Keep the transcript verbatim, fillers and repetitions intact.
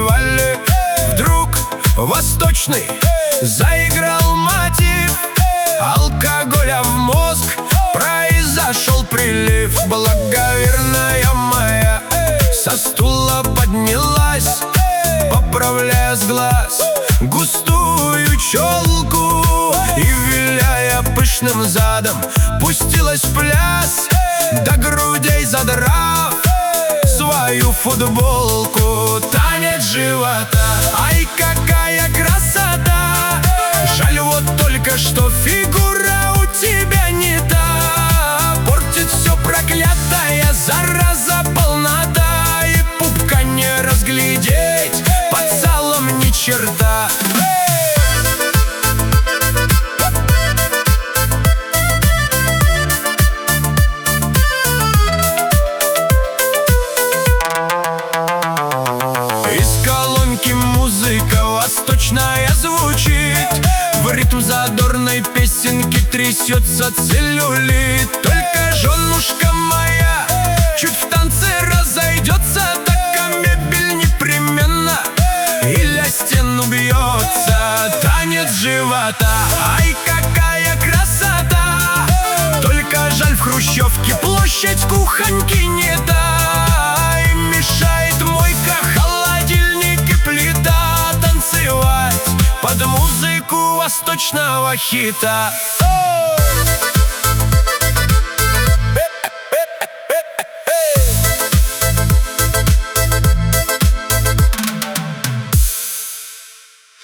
танцевали. Вдруг восточный заиграл мотив, алкоголя в мозг произошел прилив. Благоверная моя со стула поднялась, поправляя с глаз густую челку, и, виляя пышным задом, пустилась в пляс, до грудей задрав свою футболку. Танец живота, ай, какая красота! Жаль вот только, что фигура у тебя не та. Портит все проклятая зараза полнота, и пупка не разглядеть под залом ни черта. Из колонки музыка восточная звучит, в ритм задорной песенки трясется целлюлит. Только женушка моя чуть в танце разойдется, так а мебель непременно или о стену бьется. Танец живота, ай, какая красота! Только жаль, в хрущевке площадь кухоньки не та, и мешает мойка, холодильник и плита танцевать под музыку восточного хита. О!